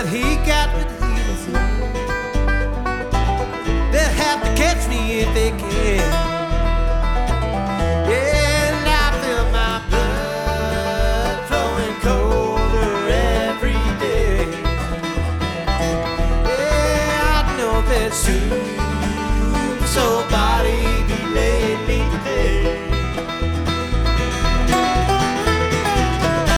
what he got with the healing. They'll have to catch me if they can. Yeah, and I feel my blood flowing colder every day. Yeah, I know that soon